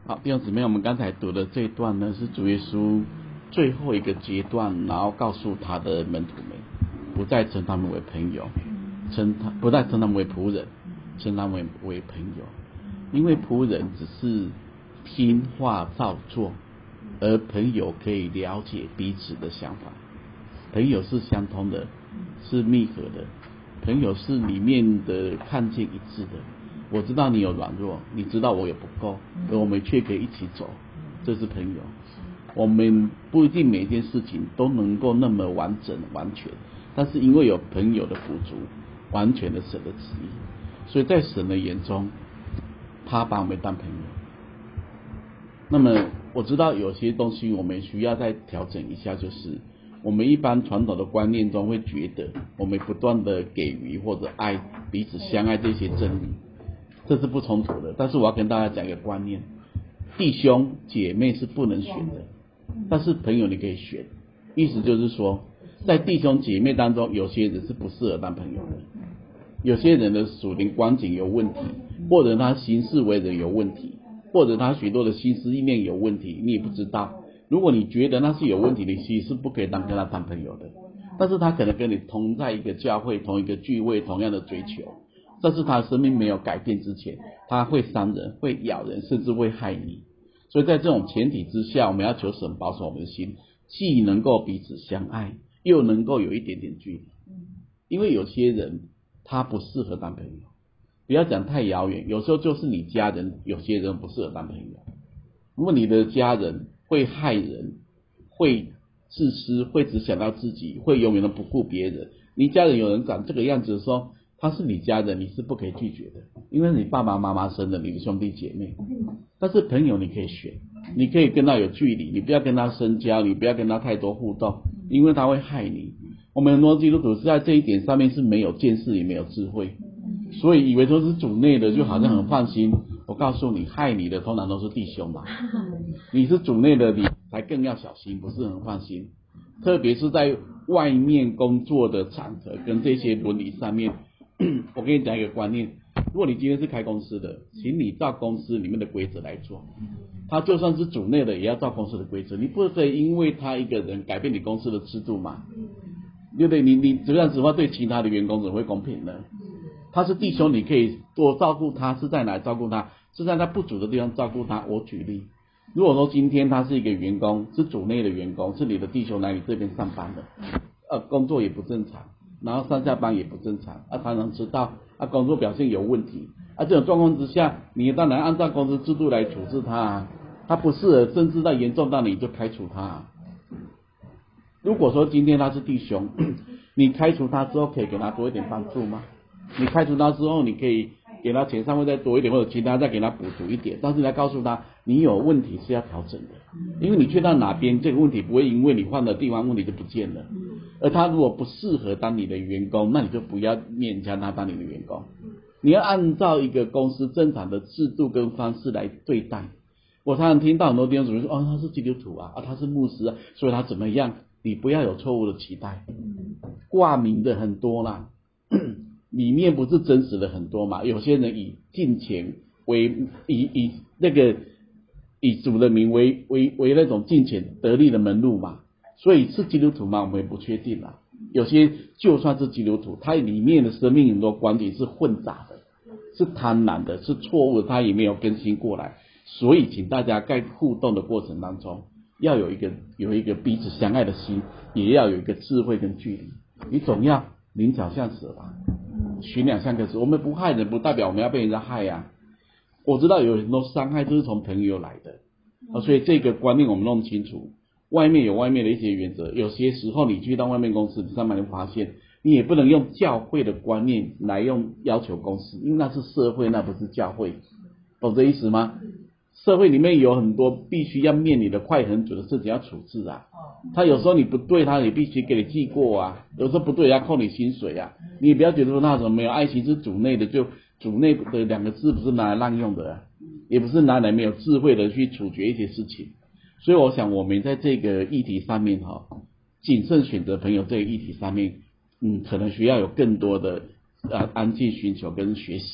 好，弟兄姊妹，我们刚才读的这一段呢，是主耶稣最后一个阶段，然后告诉他的门徒们，不再称他们为朋友，不再称他们为仆人，称他们为朋友，因为仆人只是听话照做，而朋友可以了解彼此的想法，朋友是相通的，是密合的，朋友是里面的看见一致的。我知道你有软弱，你知道我有不够，而我们却可以一起走，这是朋友。我们不一定每件事情都能够那么完整完全，但是因为有朋友的辅助，完全的神的旨意，所以在神的眼中，他把我们当朋友。那么我知道有些东西我们需要再调整一下，就是我们一般传统的观念中会觉得，我们不断的给予或者爱彼此相爱这些真理，这是不冲突的。但是我要跟大家讲一个观念，弟兄姐妹是不能选的，但是朋友你可以选。意思就是说，在弟兄姐妹当中，有些人是不适合当朋友的，有些人的属灵光景有问题，或者他行事为人有问题，或者他许多的心思意念有问题，你也不知道。如果你觉得那是有问题，你其实是不可以跟他当朋友的。但是他可能跟你同在一个教会，同一个聚会，同样的追求，但是他的生命没有改变之前，他会伤人，会咬人，甚至会害你。所以在这种前提之下，我们要求神保守我们的心，既能够彼此相爱，又能够有一点点距离。因为有些人他不适合当朋友，不要讲太遥远，有时候就是你家人，有些人不适合当朋友。如果你的家人会害人，会自私，会只想到自己，会永远都不顾别人，你家人有人长这个样子的时候，他是你家人，你是不可以拒绝的，因为你爸爸妈妈生的，你的兄弟姐妹。但是朋友你可以选，你可以跟他有距离，你不要跟他深交，你不要跟他太多互动，因为他会害你。我们很多基督徒是在这一点上面是没有见识也没有智慧，所以以为说是主内的就好像很放心。我告诉你，害你的通常都是弟兄嘛，你是主内的，你才更要小心，不是很放心。特别是在外面工作的场合跟这些伦理上面，我跟你讲一个观念，如果你今天是开公司的，请你照公司里面的规则来做，他就算是主内的也要照公司的规则，你不可以因为他一个人改变你公司的制度嘛，对不对？你这样子的话对其他的员工怎么会公平呢？他是弟兄，你可以多照顾他，是在哪里照顾他？是在他不足的地方照顾他。我举例，如果说今天他是一个员工，是主内的员工，是你的弟兄来你这边上班的，工作也不正常，然后上下班也不正常，常常迟到，工作表现有问题，这种状况之下，你当然按照公司制度来处置他，他不适合，甚至到严重到你就开除他。如果说今天他是弟兄，你开除他之后可以给他多一点帮助吗？你开除他之后，你可以给他钱上会再多一点，或者其他再给他补足一点，但是你要告诉他你有问题是要调整的，因为你去到哪边这个问题不会因为你换的地方问题就不见了，而他如果不适合当你的员工，那你就不要勉强他当你的员工，你要按照一个公司正常的制度跟方式来对待。我常常听到很多弟兄姊妹说，他是基督徒他是牧师所以他怎么样，你不要有错误的期待，挂名的很多啦，里面不是真实的很多嘛？有些人以金钱为以主的名为那种金钱得利的门路嘛，所以是基督徒吗？我们也不确定啦。有些就算是基督徒，他里面的生命很多观点是混杂的，是贪婪的，是错误的，他也没有更新过来。所以请大家在互动的过程当中，要有一个彼此相爱的心，也要有一个智慧跟距离。你总要灵巧像蛇吧，驯良像鸽子。我们不害人，不代表我们要被人家害呀。我知道有很多伤害就是从朋友来的，所以这个观念我们弄清楚。外面有外面的一些原则，有些时候你去到外面公司上班，你发现你也不能用教会的观念来要求公司，因为那是社会，那不是教会，懂这意思吗？社会里面有很多必须要面临的快很准的事情要处置他有时候你不对他，你必须给你记过有时候不对要扣你薪水你也不要觉得说那种没有爱心是主内的，就主内的两个字不是拿来滥用的也不是拿来没有智慧的去处决一些事情。所以我想我们在这个议题上面谨慎选择朋友这个议题上面可能需要有更多的安静寻求跟学习。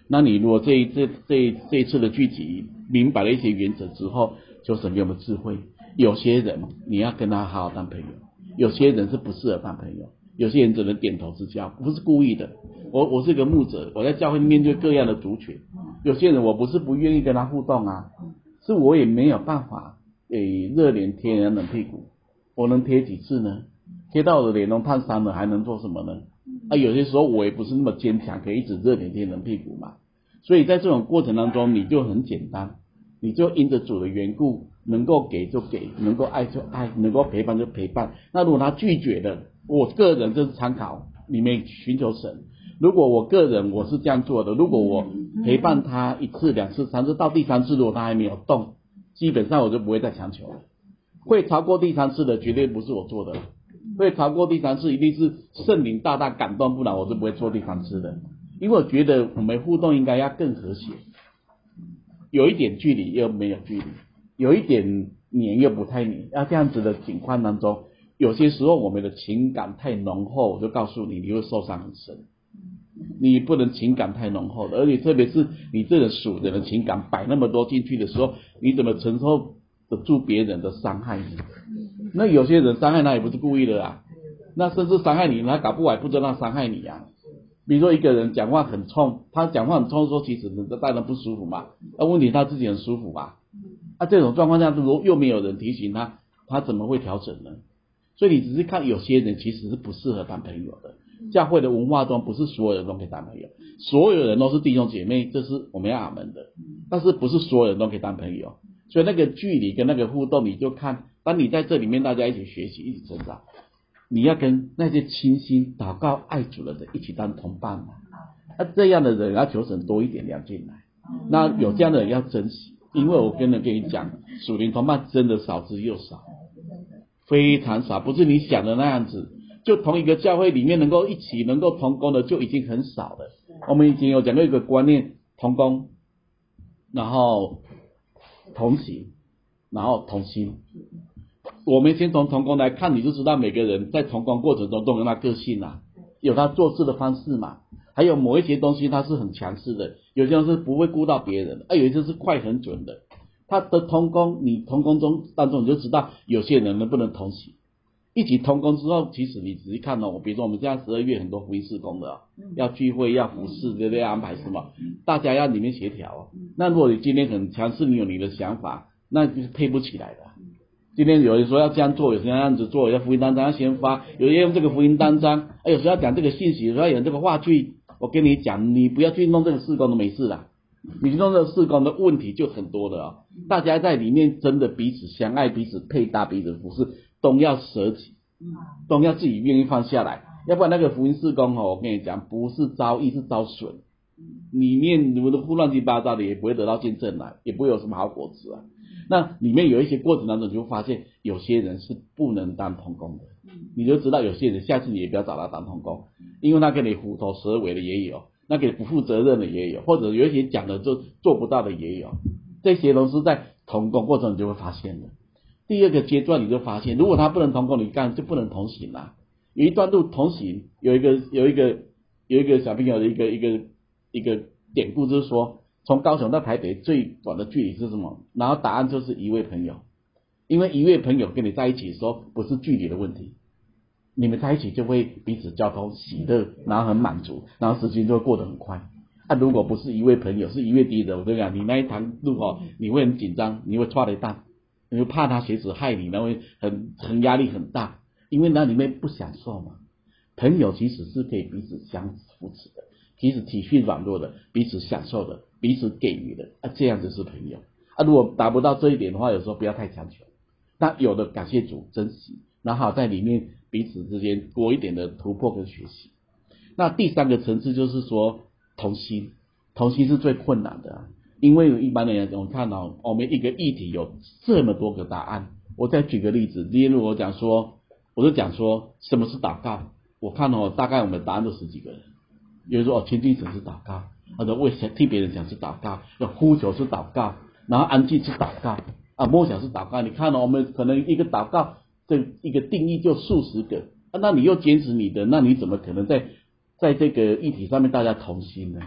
那你如果这一次的聚集明白了一些原则之后，求神给我们智慧。有些人你要跟他好好当朋友，有些人是不适合当朋友，有些人只能点头之交，不是故意的。我是一个牧者，我在教会面对各样的族群，有些人我不是不愿意跟他互动啊，是我也没有办法热脸贴人冷屁股，我能贴几次呢？贴到我的脸都烫伤了，还能做什么呢？有些时候我也不是那么坚强，可以一直热脸贴冷屁股嘛。所以在这种过程当中，你就很简单，你就因着主的缘故，能够给就给，能够爱就爱，能够陪伴就陪伴。那如果他拒绝的，我个人这是参考，里面寻求神。如果我个人我是这样做的，如果我陪伴他1次、2次、3次，到第3次如果他还没有动，基本上我就不会再强求了。会超过第3次的绝对不是我做的，会超过第3次一定是圣灵大大感动，不然我就不会做第3次的。因为我觉得我们互动应该要更和谐，有一点距离又没有距离，有一点黏又不太黏，要这样子的情况当中，有些时候我们的情感太浓厚，我就告诉你，你会受伤很深。你不能情感太浓厚的，而且特别是你这个属人的情感摆那么多进去的时候，你怎么承受得住别人的伤害你？那有些人伤害他也不是故意的啊，那甚至伤害你，他搞不好不知道伤害你啊。比如说一个人讲话很冲，他讲话很冲的时候，其实带人不舒服嘛，问题他自己很舒服嘛。这种状况下，如果又没有人提醒他，他怎么会调整呢？所以你只是看有些人其实是不适合当朋友的。教会的文化中，不是所有人都可以当朋友，所有人都是弟兄姐妹，这是我们要阿门的。但是不是所有人都可以当朋友，所以那个距离跟那个互动，你就看，当你在这里面大家一起学习，一起成长，你要跟那些倾心祷告爱主的人一起当同伴嘛。这样的人要求神多一点亮进来，那有这样的人要珍惜，因为我跟你讲，属灵同伴真的少之又少，非常少，不是你想的那样子。就同一个教会里面能够一起能够同工的就已经很少了。我们以前有讲过一个观念，同工，然后同行，然后同心。我们先从同工来看，你就知道每个人在同工过程中都有他个性啊，有他做事的方式嘛。还有某一些东西他是很强势的，有些人是不会顾到别人的，有一些是快很准的。他的同工，你同工中当中你就知道有些人能不能同行。一起同工之后，其实你仔细看比如说我们现在12月很多福音事工的要聚会要服事，对不对？安排什么，大家要里面协调那如果你今天很强势，你有你的想法，那就是配不起来的。今天有人说要这样做，有人要这样子做，要福音单张要先发，有人用这个福音单张，有时候要讲这个信息，有时候要演这个话剧。我跟你讲，你不要去弄这个事工都没事啦，你去弄这个事工的问题就很多的大家在里面真的彼此相爱，彼此配搭，彼此服侍，都要舍己，都要自己愿意放下来，要不然那个福音事工我跟你讲，不是招益是招损，里面你们都乱七八糟的，也不会得到见证来，也不会有什么好果子啊。那里面有一些过程当中，你就发现有些人是不能当同工的，你就知道有些人下次你也不要找他当同工，因为他跟你虎头蛇尾的也有，那给不负责任的也有，或者有一些讲的就做不到的也有，这些都是在同工过程你就会发现的。第二个阶段你就发现，如果他不能同工，你干就不能同行啦。有一段路同行，有一个小朋友的一个典故，就是说从高雄到台北最短的距离是什么？然后答案就是一位朋友，因为一位朋友跟你在一起的时候不是距离的问题，你们在一起就会彼此交通喜乐，然后很满足，然后时间就会过得很快。如果不是一位朋友，是一位敌人，我跟你讲，你那一堂路你会很紧张，你会抓得到，你会怕他随时害你，然后会很压力很大，因为那里面不享受嘛。朋友其实是可以彼此相扶持的，彼此体恤软弱的，彼此享受的，彼此给予的这样子是朋友如果达不到这一点的话，有时候不要太强求，那有的感谢主珍惜，然后在里面彼此之间多一点的突破跟学习。那第三个层次就是说同心是最困难的因为一般的人我看我们一个议题有这么多个答案。我再举个例子，例如我就讲说什么是祷告，我看大概我们答案都10几个人。有人说亲近神是祷告，或者为替别人讲是祷告，呼求是祷告，然后安静是祷告默想是祷告。你看我们可能一个祷告这一个定义就数十个那你又坚持你的，那你怎么可能在这个议题上面大家同心呢？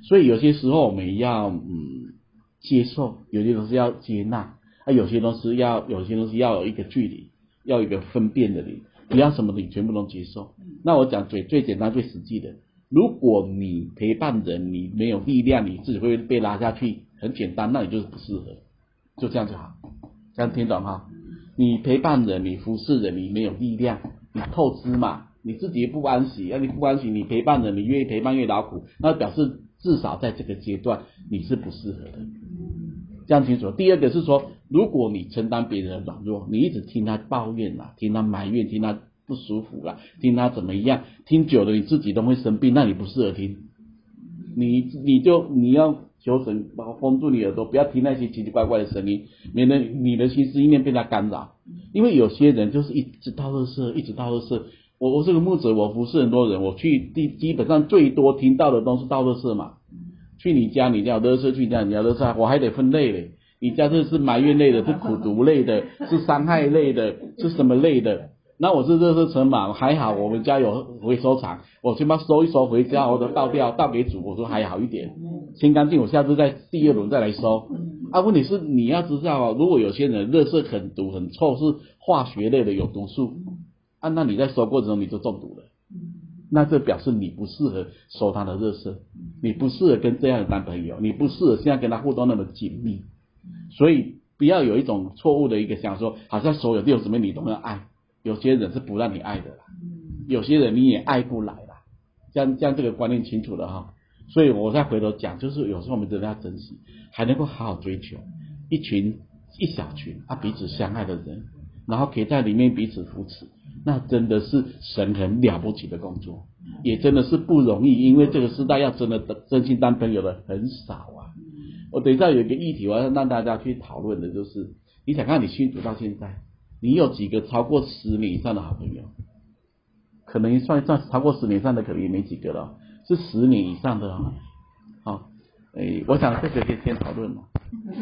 所以有些时候我们要接受，有些东西要接纳，有些东西要有一个距离，要有一个分辨的你，不要什么你全部都接受。那我讲最简单最实际的，如果你陪伴人你没有力量，你自己会被拉下去，很简单，那你就是不适合，就这样就好。这样听懂哈？你陪伴人，你服侍人，你没有力量，你透支嘛，你自己不安息，你不安息，你陪伴人，你越陪伴越劳苦，那表示至少在这个阶段你是不适合的。这样清楚。第二个是说，如果你承担别人的软弱，你一直听他抱怨啦，听他埋怨，听他不舒服啦，听他怎么样，听久了你自己都会生病，那你不适合听。你要求神封住你耳朵，不要听那些奇奇怪怪的声音，免得你的心思意念被他干扰。因为有些人就是一直倒垃圾，一直倒垃圾。我是个牧者，我服侍很多人，我去基本上最多听到的都是倒垃圾嘛。去你家有垃圾，去你家有垃圾，我还得分类嘞。你家这是埋怨类的，是苦毒类的，是伤害类的，是什么类的？那我是垃圾车嘛，还好我们家有回收厂，我先把收一收回家，我都倒掉，倒给主，我说还好一点，清干净，我下次在第二轮再来收。问题是你要知道，如果有些人垃圾很毒很臭，是化学类的有毒素，那你在收过程中你就中毒了，那这表示你不适合收他的垃圾，你不适合跟这样的男朋友，你不适合现在跟他互动那么紧密，所以不要有一种错误的一个想说，好像所有弟兄姊妹你都要爱。有些人是不让你爱的啦，有些人你也爱不来啦，这样这个观念清楚了哈。所以我再回头讲，就是有时候我们真的要珍惜，还能够好好追求一小群彼此相爱的人，然后可以在里面彼此扶持，那真的是神很了不起的工作，也真的是不容易，因为这个时代要真的真心当朋友的很少啊。我等一下有一个议题我要让大家去讨论的，就是你想看你信主到现在，你有几个超过10年以上的好朋友？可能算超过10年以上的可能也没几个了，是10年以上的哦。好，我想这个可以先讨论了。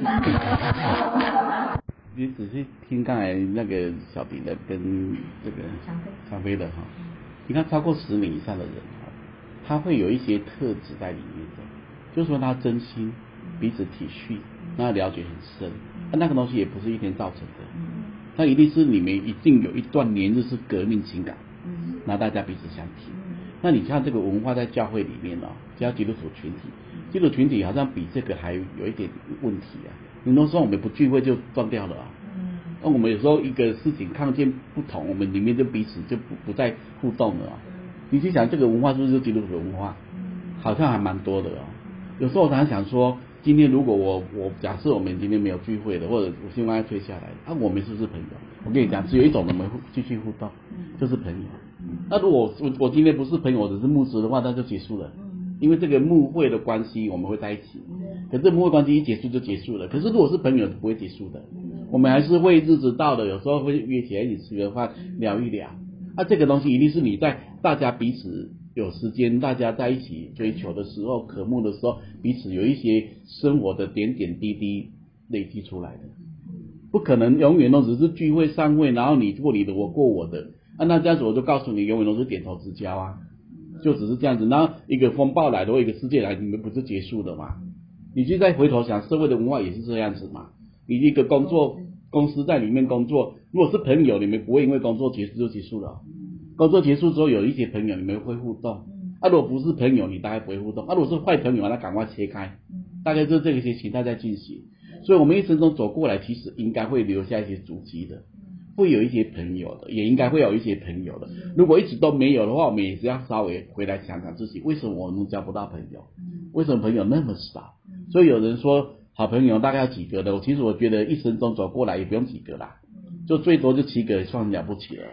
你仔细听刚才那个小迪的跟这个常飞的哈，你看超过10年以上的人，他会有一些特质在里面的，就是说他真心彼此体恤，那了解很深，那个东西也不是一天造成的。那一定是你们一定有一段年日是革命情感，那大家彼此相挺。那你看这个文化在教会里面叫基督徒群体，基督徒群体好像比这个还有一点问题啊。很多时候我们不聚会就断掉了那我们有时候一个事情看见不同，我们里面就彼此就不再互动了你去想这个文化是不是基督徒文化？好像还蛮多的有时候我常常想说，今天如果我假设我们今天没有聚会的，或者我新闻要退下来我们是不是朋友？我跟你讲，只有一种我们继续互动，就是朋友。那如果我今天不是朋友，我只是牧师的话，那就结束了。因为这个牧会的关系，我们会在一起。可是牧会关系一结束就结束了。可是如果是朋友，不会结束的。我们还是会日子到了，有时候会约起来一起吃个饭，聊一聊。这个东西一定是你在大家彼此有时间，大家在一起追求的时候，渴慕的时候，彼此有一些生活的点点滴滴累积出来的。不可能永远都只是聚会散会，然后你过你的，我过我的那这样子我就告诉你，永远都是点头之交就只是这样子。然后一个风暴来的，或一个世界来，你们不是结束的嘛？你就再回头想，社会的文化也是这样子嘛。你一个工作公司在里面工作，如果是朋友，你们不会因为工作结束就结束了。工作结束之后有一些朋友你们会互动如果不是朋友你大概不会互动如果是坏朋友那赶快切开，大概就是这个些形态在进行。所以我们一生中走过来，其实应该会留下一些足迹的，会有一些朋友的，也应该会有一些朋友的。如果一直都没有的话，我们也是要稍微回来想想自己，为什么我们交不到朋友？为什么朋友那么少？所以有人说好朋友大概要几个的，其实我觉得一生中走过来也不用几个啦，就最多就7个算了不起了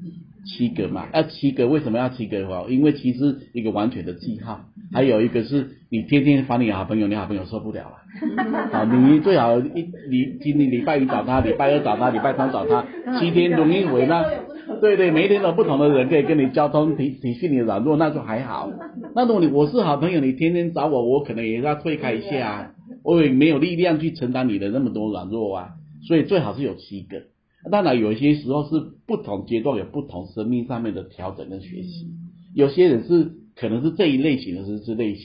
，7个嘛，7个为什么要7个？因为其实一个完全的记号，还有一个是你天天烦你好朋友，你好朋友受不了了你最好今天礼拜1找他，礼拜2找他，礼拜3找他，7天轮一回那对，每一天有不同的人可以跟你交通体恤你的软弱，那就还好。那如果我是好朋友，你天天找我可能也要退开一下我也没有力量去承担你的那么多软弱所以最好是有7个。当然有一些时候是不同阶段有不同生命上面的调整跟学习，有些人是可能是这一类型的是类型的，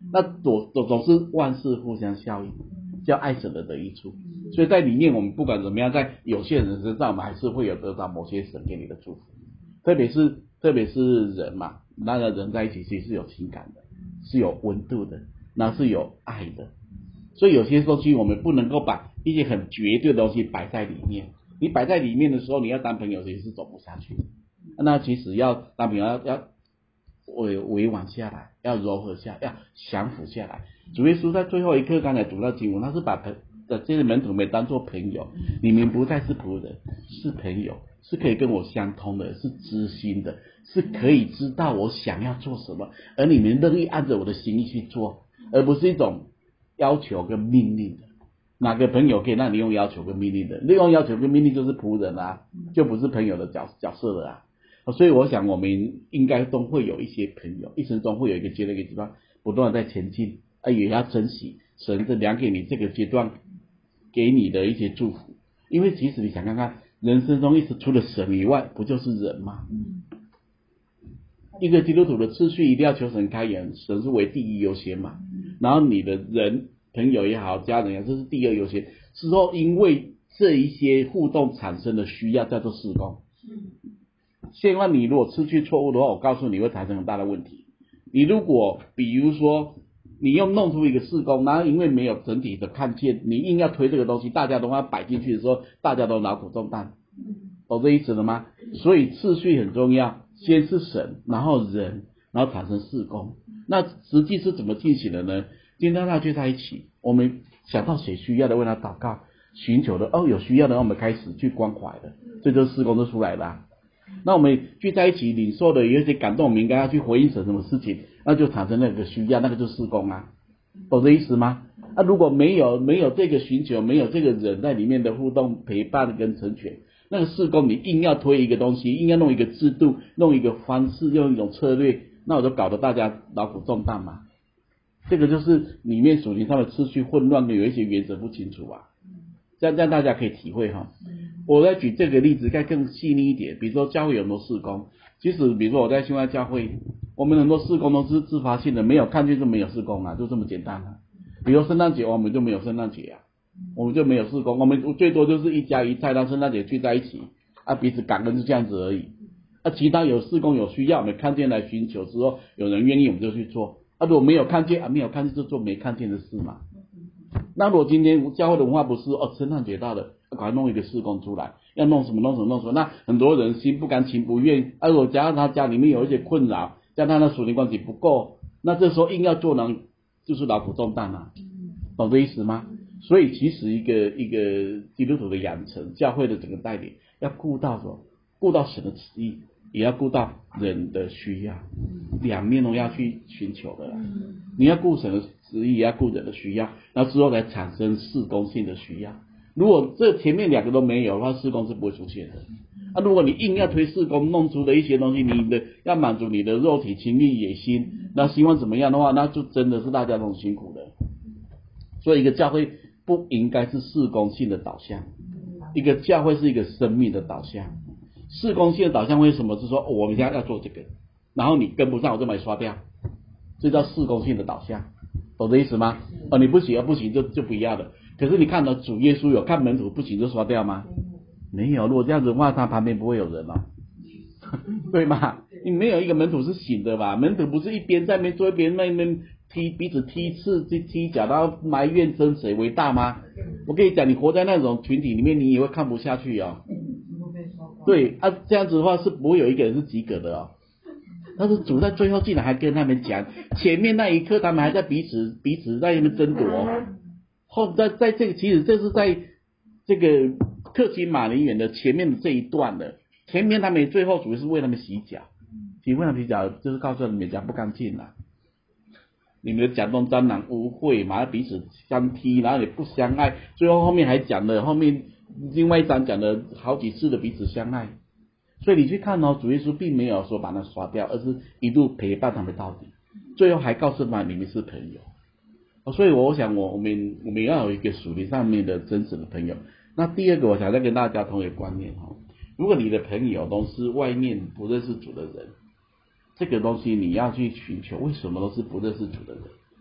那总是万事互相效应，叫爱神的得益处。所以在里面，我们不管怎么样，在有些人身上，我们还是会有得到某些神给你的祝福。特别是人嘛，那个人在一起其实是有情感的，是有温度的，那是有爱的。所以有些东西我们不能够把一些很绝对的东西摆在里面。你摆在里面的时候，你要当朋友其实是走不下去。那其实要当朋友要委婉下来，要柔和下，要降服下来。主耶稣在最后一刻刚才读到经文，他是把这些门徒们当作朋友，你们不再是仆人，是朋友，是可以跟我相通的，是知心的，是可以知道我想要做什么，而你们乐意按着我的心意去做，而不是一种要求跟命令的。哪个朋友可以让你用要求跟命令的？利用要求跟命令就是仆人啊，就不是朋友的角色了啊。所以我想我们应该都会有一些朋友，一生中会有一个阶段一个地方不断的在前进，也要珍惜神这量给你这个阶段给你的一些祝福。因为其实你想看看，人生中一直除了神以外，不就是人吗？一个基督徒的次序一定要求神开眼，神是为第一优先嘛。然后你的人朋友也好，家人也好，这是第二优先。之后因为这一些互动产生的需要叫做事工。千万你如果次序错误的话，我告诉你会产生很大的问题。你如果比如说你又弄出一个事工，然后因为没有整体的看见，你硬要推这个东西，大家都要摆进去的时候，大家都劳苦重担，懂这意思了吗？所以次序很重要，先是神，然后人，然后产生事工。那实际是怎么进行的呢？今天大家聚在一起，我们想到谁需要的为他祷告，寻求的有需要的，我们开始去关怀的，这就是事工就出来了那我们聚在一起领受的有一些感动，我们应该要去回应神什么事情，那就产生那个需要，那个就是事工啊，懂这意思吗？如果没有这个寻求，没有这个人在里面的互动陪伴跟成全，那个事工你硬要推一个东西，硬要弄一个制度，弄一个方式，用一种策略，那我就搞得大家劳苦重担嘛。这个就是里面属灵上的次序混乱的，有一些原则不清楚啊，这样大家可以体会哈。我再举这个例子该更细腻一点，比如说教会有很多事工，其实比如说我在新外教会，我们很多事工都是自发性的，没有看见就没有事工啊，就这么简单啊。比如圣诞节我们就没有圣诞节啊，我们就没有事工，我们最多就是一家一菜，当圣诞节聚在一起彼此感恩是这样子而已。其他有事工有需要，我们看见来寻求之后，有人愿意我们就去做。如果没有看见没有看见就做没看见的事嘛。那如果今天教会的文化不是圣诞节到了，赶快弄一个事工出来，要弄什么，那很多人心不甘情不愿。如果加上他家里面有一些困扰，加上他的属灵关系不够，那这时候硬要做呢，就是劳苦重担啊，懂这意思吗？所以其实一个基督徒的养成，教会的整个带领，要顾到什么？顾到神的旨意，也要顾到人的需要，两面都要去寻求的啦。你要顾神的旨意，也要顾人的需要，然后之后才产生事工性的需要。如果这前面两个都没有的话，事工是不会出现的。如果你硬要推事工，弄出的一些东西，你的要满足你的肉体情欲野心，那希望怎么样的话，那就真的是大家都很辛苦的。所以一个教会不应该是事工性的导向，一个教会是一个生命的导向。事工性的导向为什么是说我们现在要做这个，然后你跟不上我就把你刷掉，这叫事工性的导向，懂这意思吗？你不行不行就不要了。可是你看到主耶稣有看门徒不行就刷掉吗？没有。如果这样子的话，他旁边不会有人嘛，对吗？你没有一个门徒是醒的吧？门徒不是一边在那边做一边那边彼此踢刺踢脚，然后埋怨争谁为大吗？我跟你讲，你活在那种群体里面，你也会看不下去哦。对这样子的话是不会有一个人是及格的哦。但是主在最后竟然还跟他们讲，前面那一刻他们还在彼此在那边争夺，在这个其实这是在这个克己马林园的前面的这一段的，前面他们最后主要是为他们洗脚，为他们洗脚就是告诉你们讲不干净啦，你们讲东沾染污秽嘛，彼此相踢，然后也不相爱，最后面还讲了后面另外一章讲了好几次的彼此相爱。所以你去看主耶稣并没有说把他刷掉，而是一路陪伴他们到底，最后还告诉他们你们是朋友。所以我想我们要有一个属灵上面的真实的朋友。那第二个我想再跟大家同一个观念，如果你的朋友都是外面不认识主的人，这个东西你要去寻求，为什么都是不认识主的人？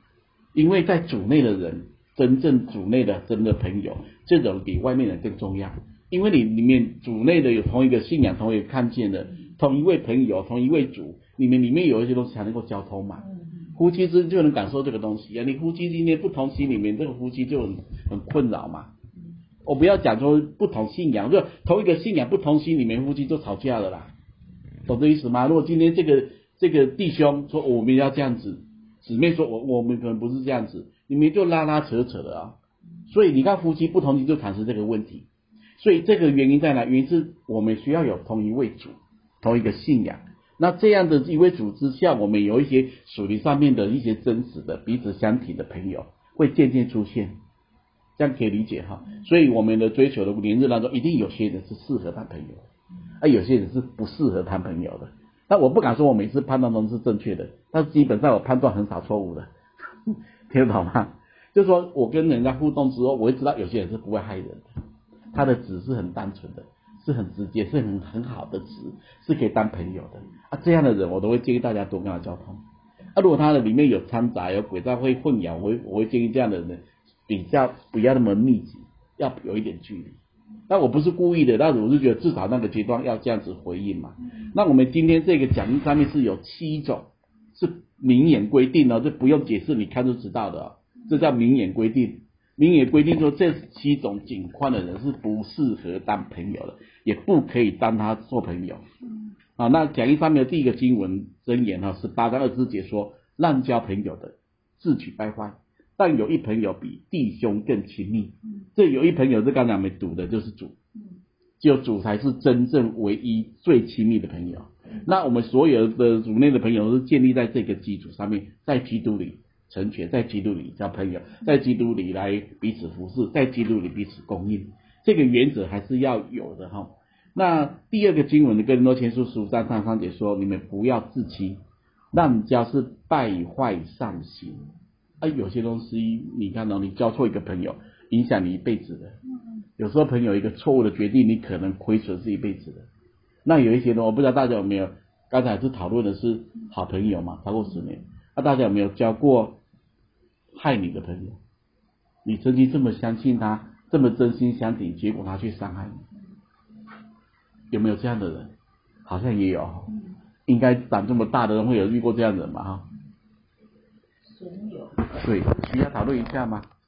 因为在主内的人，真正主内的真的朋友，这种比外面人更重要。因为你里面主内的有同一个信仰，同一个看见的，同一位朋友，同一位主，你们里面有一些东西才能够交通嘛。夫妻之间就能感受这个东西啊。你夫妻今天不同心里面，这个夫妻就很困扰嘛。我不要讲说不同信仰，就同一个信仰不同心里面，夫妻就吵架了啦，懂这意思吗？如果今天这个弟兄说我们要这样子，姊妹说我们可能不是这样子，你们就拉拉扯扯的啊。所以你看夫妻不同心就产生这个问题。所以这个原因在哪？原因是我们需要有同一位主，同一个信仰。那这样的一位主之下，我们有一些属灵上面的一些真实的彼此相挺的朋友会渐渐出现，这样可以理解哈。所以我们的追求的年日当中，一定有些人是适合谈朋友，有些人是不适合谈朋友的。那我不敢说我每次判断都是正确的，但基本上我判断很少错误的，听得懂吗？就是说我跟人家互动之后，我会知道有些人是不会害人的。他的值是很单纯的，是很直接，是很好的值，是可以当朋友的啊。这样的人我都会建议大家多跟他交通啊。如果他的里面有掺杂有鬼在会混淆，我会建议这样的人比较不要那么密集，要有一点距离。但我不是故意的，但是我是觉得至少那个阶段要这样子回应嘛。那我们今天这个讲义上面是有7种，是明言规定的，这不用解释，你看就知道的，这叫明言规定。明也规定说，这7种情况的人是不适合当朋友的，也不可以当他做朋友。那讲义上面的第一个经文箴言18章20节说，滥交朋友的自取败坏，但有一朋友比弟兄更亲密。这有一朋友是刚才我们读的就是主，只有主才是真正唯一最亲密的朋友。那我们所有的主内的朋友都是建立在这个基础上面，在基督里成全，在基督里交朋友，在基督里来彼此服侍，在基督里彼此供应，这个原则还是要有的哈。那第二个经文的哥林多前书15章33节说，你们不要自欺，滥交是败坏善行。有些东西你看到，你交错一个朋友，影响你一辈子的。有时候朋友一个错误的决定，你可能亏损是一辈子的。那有一些呢，我不知道大家有没有，刚才是讨论的是好朋友嘛，超过10年，大家有没有交过害你的朋友？你曾经这么相信他，这么真心相挺，结果他去伤害你，有没有这样的人？好像也有，应该长这么大的人会有遇过这样的人嘛？对，需要讨论一下吗？